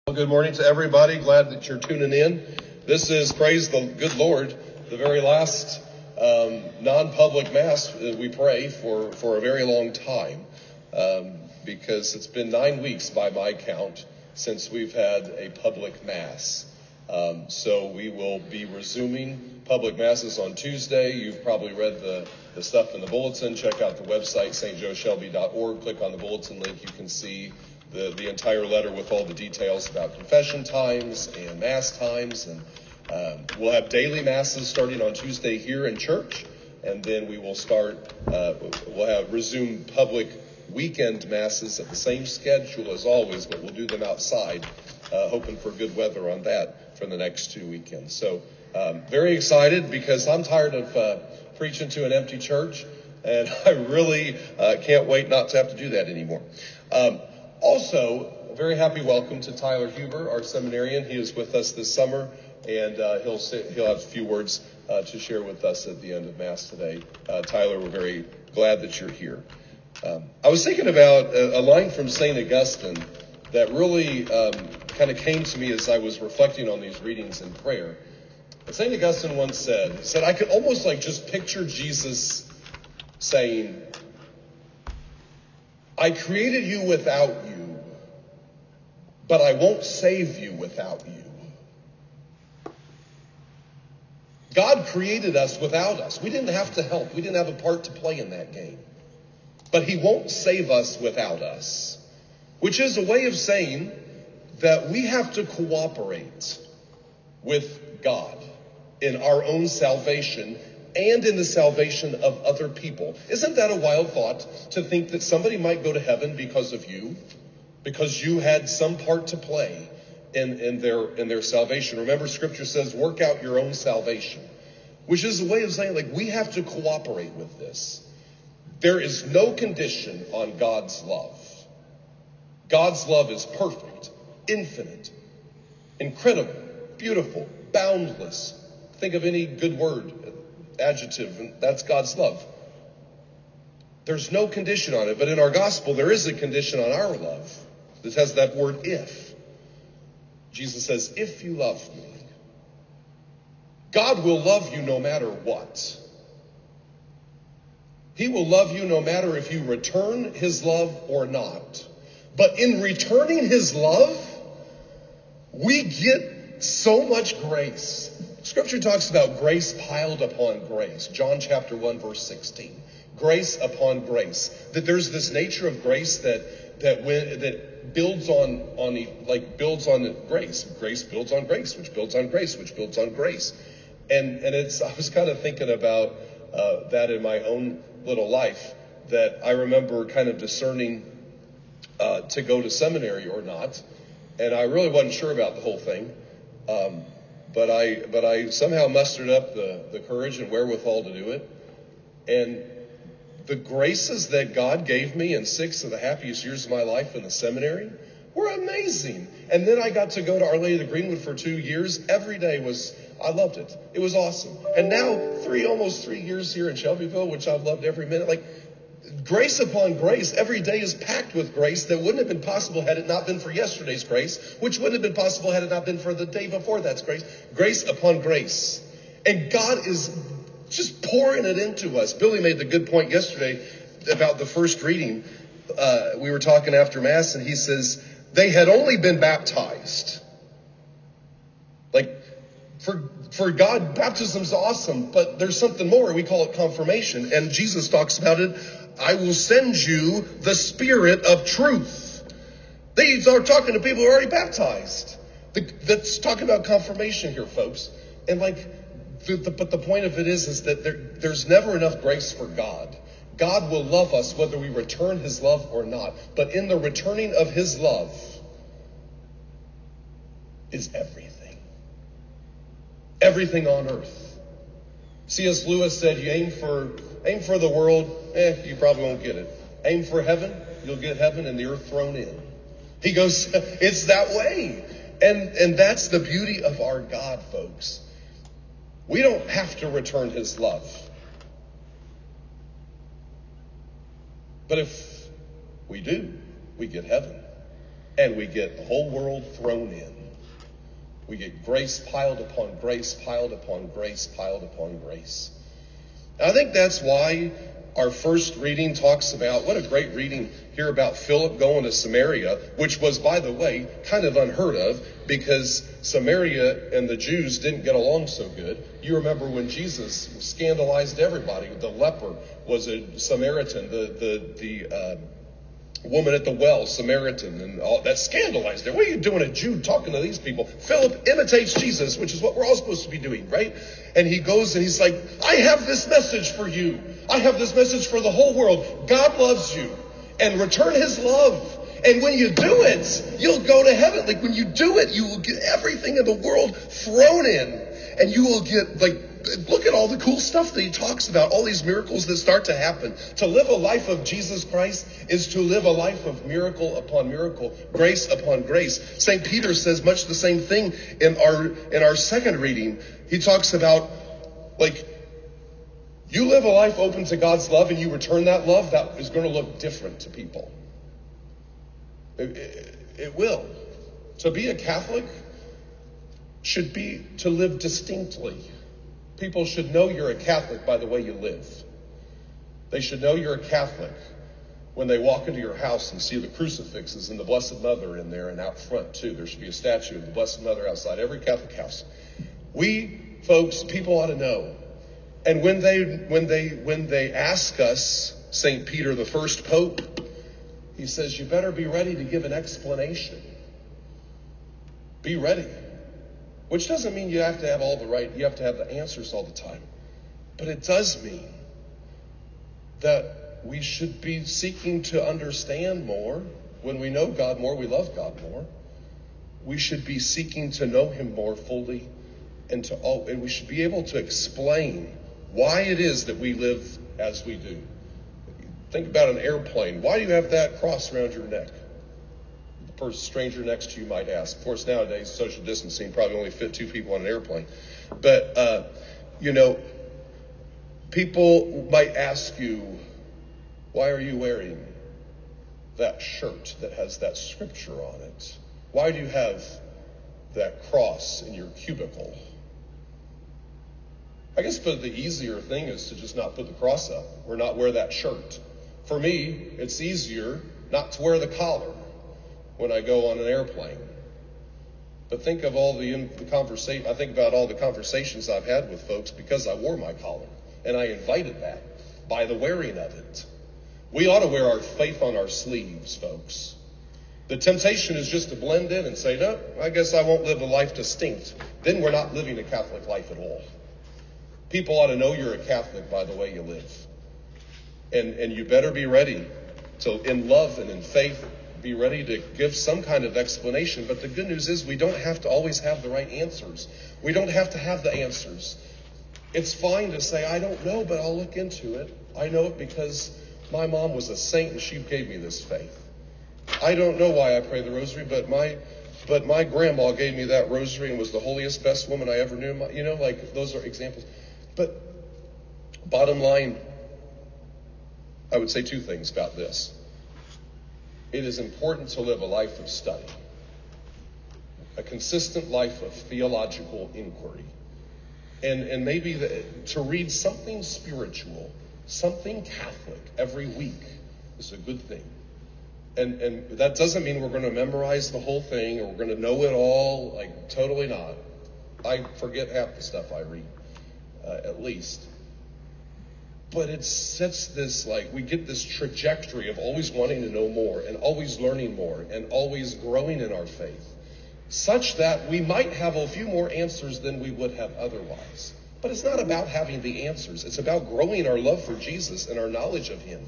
Well, good morning to everybody. Glad that you're tuning in. This is, praise the good Lord, the very last non-public mass we pray for a very long time, because it's been 9 weeks by my count since we've had a public mass. So we will be resuming public masses on Tuesday. You've probably read the stuff in the bulletin. Check out the website, stjoeshelby.org. Click on the bulletin link. You can see the entire letter with all the details about confession times and mass times. And we'll have daily masses starting on Tuesday here in church. And then we will resume public weekend masses at the same schedule as always, but we'll do them outside, hoping for good weather on that for the next 2 weekends. So very excited because I'm tired of preaching to an empty church, and I really can't wait not to have to do that anymore. Also, a very happy welcome to Tyler Huber, our seminarian. He is with us this summer, and he'll have a few words to share with us at the end of Mass today. Tyler, we're very glad that you're here. I was thinking about a line from St. Augustine that really kind of came to me as I was reflecting on these readings in prayer. And St. Augustine once said, I could almost just picture Jesus saying, I created you without you, but I won't save you without you. God created us without us. We didn't have to help. We didn't have a part to play in that game. But he won't save us without us, which is a way of saying that we have to cooperate with God in our own salvation and in the salvation of other people. Isn't that a wild thought, to think that somebody might go to heaven because of you, because you had some part to play in their salvation? Remember, Scripture says, work out your own salvation, which is a way of saying, we have to cooperate with this. There is no condition on God's love. God's love is perfect, infinite, incredible, beautiful, boundless. Think of any good word, adjective, and that's God's love. There's no condition on it, but in our gospel, there is a condition on our love that has that word if. Jesus says, if you love me. God will love you no matter what. He will love you no matter if you return his love or not. But in returning his love, we get so much grace. Scripture talks about grace piled upon grace. John chapter 1, verse 16. Grace upon grace. That there's this nature of grace that builds on grace. Grace builds on grace, which builds on grace, which builds on grace. And I was kind of thinking about that in my own little life, that I remember kind of discerning to go to seminary or not. And I really wasn't sure about the whole thing. But I somehow mustered up the courage and wherewithal to do it. And the graces that God gave me in 6 of the happiest years of my life in the seminary were amazing. And then I got to go to Our Lady of the Greenwood for 2 years. Every day I loved it. It was awesome. And now almost 3 years here in Shelbyville, which I've loved every minute. Grace upon grace, every day is packed with grace that wouldn't have been possible had it not been for yesterday's grace, which wouldn't have been possible had it not been for the day before that's grace. Grace upon grace. And God is just pouring it into us. Billy made the good point yesterday about the first reading. We were talking after Mass, and he says, they had only been baptized. For God, baptism's awesome, but there's something more. We call it confirmation. And Jesus talks about it. I will send you the Spirit of truth. These are talking to people who are already baptized. That's talking about confirmation here, folks. And but the point of it is that there's never enough grace for God. God will love us whether we return his love or not. But in the returning of his love is everything. Everything on earth. C.S. Lewis said, you aim for the world, you probably won't get it. Aim for heaven, you'll get heaven and the earth thrown in. He goes, it's that way. And that's the beauty of our God, folks. We don't have to return his love. But if we do, we get heaven. and we get the whole world thrown in. We get grace piled upon grace, piled upon grace, piled upon grace. I think that's why our first reading talks about, what a great reading here about Philip going to Samaria, which was, by the way, kind of unheard of because Samaria and the Jews didn't get along so good. You remember when Jesus scandalized everybody. The leper was a Samaritan, the woman at the well, Samaritan, and all that scandalized her. What are you doing, a Jew talking to these people? Philip imitates Jesus, which is what we're all supposed to be doing, right? And he goes and he's like, I have this message for you. I have this message for the whole world. God loves you, and return his love. And when you do it, you'll go to heaven. Like when you do it, you will get everything in the world thrown in, and you will get look at all the cool stuff that he talks about, all these miracles that start to happen. To live a life of Jesus Christ is to live a life of miracle upon miracle, grace upon grace. St. Peter says much the same thing in our second reading. He talks about, you live a life open to God's love and you return that love, that is going to look different to people. It will. To be a Catholic should be to live distinctly. People should know you're a Catholic by the way you live. They should know you're a Catholic when they walk into your house and see the crucifixes and the Blessed Mother in there, and out front too. There should be a statue of the Blessed Mother outside every Catholic house. People ought to know. And when they ask us, St. Peter, the first Pope, he says, you better be ready to give an explanation. Be ready. Which doesn't mean you have to have you have to have the answers all the time. But it does mean that we should be seeking to understand more. When we know God more, we love God more. We should be seeking to know him more fully, and we should be able to explain why it is that we live as we do. Think about an airplane. Why do you have that cross around your neck? The stranger next to you might ask. Of course, nowadays, social distancing probably only fit 2 people on an airplane. But, people might ask you, why are you wearing that shirt that has that scripture on it? Why do you have that cross in your cubicle? I guess the easier thing is to just not put the cross up or not wear that shirt. For me, it's easier not to wear the collar when I go on an airplane. But think of all the conversation. I think about all the conversations I've had with folks because I wore my collar, and I invited that by the wearing of it. We ought to wear our faith on our sleeves, folks. The temptation is just to blend in and say, no, I guess I won't live a life distinct. Then we're not living a Catholic life at all. People ought to know you're a Catholic by the way you live. And you better be ready to, in love and in faith, be ready to give some kind of explanation. But the good news is we don't have to always have the right answers. We don't have to have the answers. It's fine to say, I don't know, but I'll look into it. I know it because my mom was a saint and she gave me this faith. I don't know why I pray the rosary, but my grandma gave me that rosary and was the holiest, best woman I ever knew. Those are examples. But bottom line, I would say 2 things about this. It is important to live a life of study, a consistent life of theological inquiry, and maybe to read something spiritual, something Catholic every week is a good thing. And that doesn't mean we're going to memorize the whole thing or we're going to know it all, totally not. I forget half the stuff I read, at least. But it sets this, we get this trajectory of always wanting to know more and always learning more and always growing in our faith, such that we might have a few more answers than we would have otherwise. But it's not about having the answers. It's about growing our love for Jesus and our knowledge of him.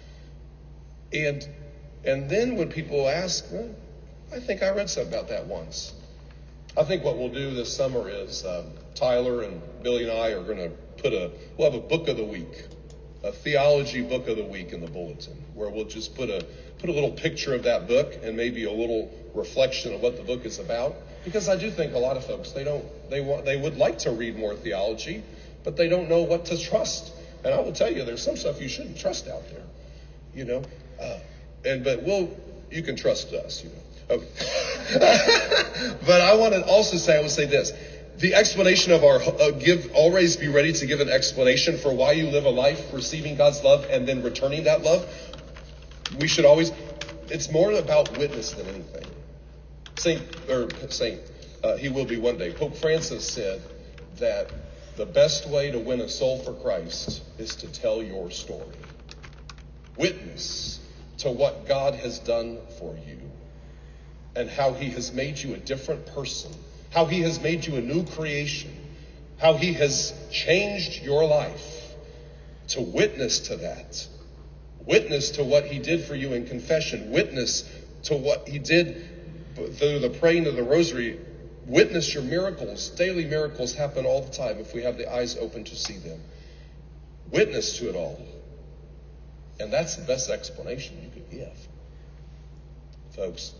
And then when people ask, well, I think I read something about that once. I think what we'll do this summer is Tyler and Billy and I are going to we'll have a book of the week, a theology book of the week in the bulletin, where we'll just put a little picture of that book and maybe a little reflection of what the book is about. Because I do think a lot of folks, they would like to read more theology, but they don't know what to trust. And I will tell you, there's some stuff you shouldn't trust out there, but you can trust us, Okay. But I want to also say, I would say this. The explanation of our always be ready to give an explanation for why you live a life receiving God's love and then returning that love. We should always, it's more about witness than anything. He will be one day. Pope Francis said that the best way to win a soul for Christ is to tell your story. Witness to what God has done for you and how he has made you a different person, how he has made you a new creation, how he has changed your life. To witness to that. Witness to what he did for you in confession. Witness to what he did through the praying of the rosary. Witness your miracles. Daily miracles happen all the time if we have the eyes open to see them. Witness to it all. And that's the best explanation you could give. Folks,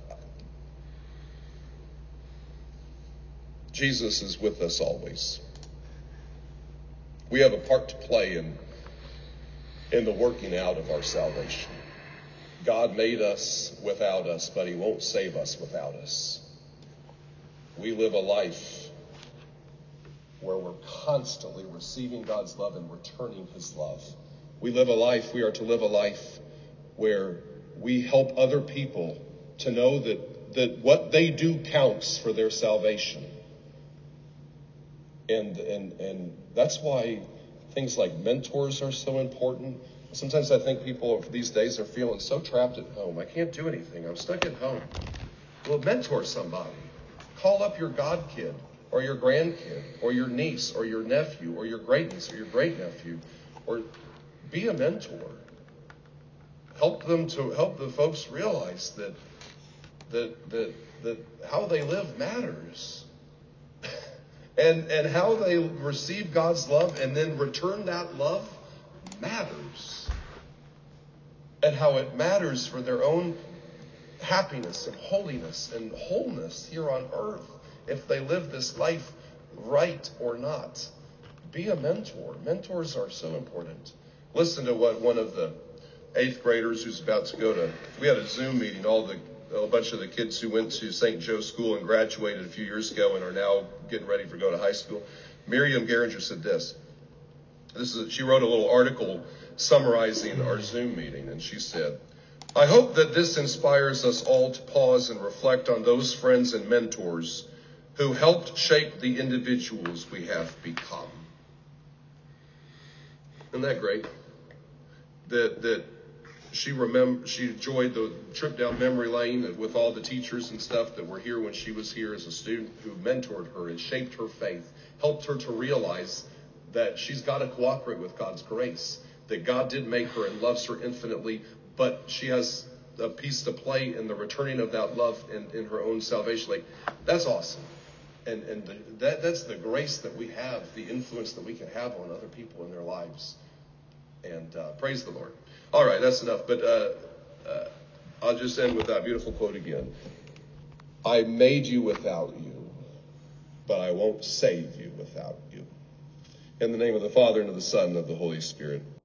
Jesus is with us always. We have a part to play in the working out of our salvation. God made us without us, but he won't save us without us. We live a life where we're constantly receiving God's love and returning his love. We are to live a life where we help other people to know that what they do counts for their salvation. And that's why things like mentors are so important. Sometimes I think people these days are feeling so trapped at home. I can't do anything. I'm stuck at home. Well, mentor somebody. Call up your godkid or your grandkid or your niece or your nephew or your great niece or your great nephew, or be a mentor. Help the folks realize that how they live matters. And how they receive God's love and then return that love matters. And how it matters for their own happiness and holiness and wholeness here on earth if they live this life right or not. Be a mentor. Mentors are so important. Listen to what one of the 8th graders who's about to we had a Zoom meeting, a bunch of the kids who went to St. Joe's School and graduated a few years ago and are now getting ready to go to high school. Miriam Geringer said this. She wrote a little article summarizing our Zoom meeting, and she said, "I hope that this inspires us all to pause and reflect on those friends and mentors who helped shape the individuals we have become." Isn't that great? That she enjoyed the trip down memory lane with all the teachers and stuff that were here when she was here as a student, who mentored her and shaped her faith, helped her to realize that she's got to cooperate with God's grace, that God did make her and loves her infinitely, but she has a piece to play in the returning of that love in her own salvation. Like, that's awesome. And that's the grace that we have, the influence that we can have on other people in their lives. And praise the Lord. All right, that's enough. But I'll just end with that beautiful quote again. I made you without you, but I won't save you without you. In the name of the Father, and of the Son, and of the Holy Spirit.